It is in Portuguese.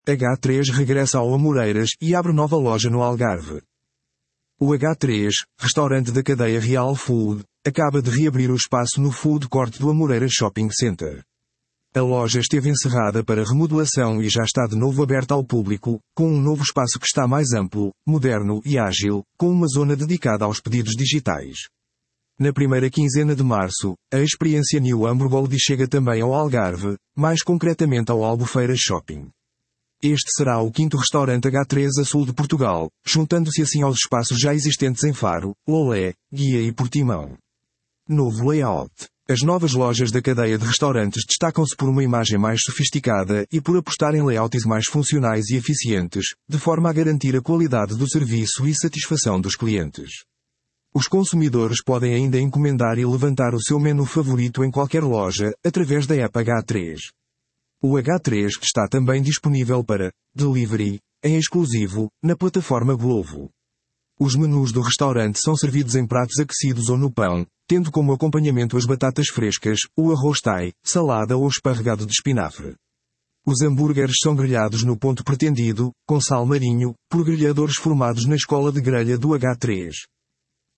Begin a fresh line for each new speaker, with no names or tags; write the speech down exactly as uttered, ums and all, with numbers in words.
agá três regressa ao Amoreiras e abre nova loja no Algarve. O agá três, restaurante da cadeia Real Food, acaba de reabrir o espaço no Food Court do Amoreiras Shopping Center. A loja esteve encerrada para remodelação e já está de novo aberta ao público, com um novo espaço que está mais amplo, moderno e ágil, com uma zona dedicada aos pedidos digitais. Na primeira quinzena de março, a experiência New Hamburgold chega também ao Algarve, mais concretamente ao Albufeira Shopping. Este será o quinto restaurante agá três a sul de Portugal, juntando-se assim aos espaços já existentes em Faro, Lolé, Guia e Portimão. Novo layout. As novas lojas da cadeia de restaurantes destacam-se por uma imagem mais sofisticada e por apostar em layouts mais funcionais e eficientes, de forma a garantir a qualidade do serviço e satisfação dos clientes. Os consumidores podem ainda encomendar e levantar o seu menu favorito em qualquer loja, através da app agá três. O agá três está também disponível para delivery, em exclusivo, na plataforma Glovo. Os menus do restaurante são servidos em pratos aquecidos ou no pão, tendo como acompanhamento as batatas frescas, o arroz thai, salada ou esparregado de espinafre. Os hambúrgueres são grelhados no ponto pretendido, com sal marinho, por grelhadores formados na escola de grelha do agá três.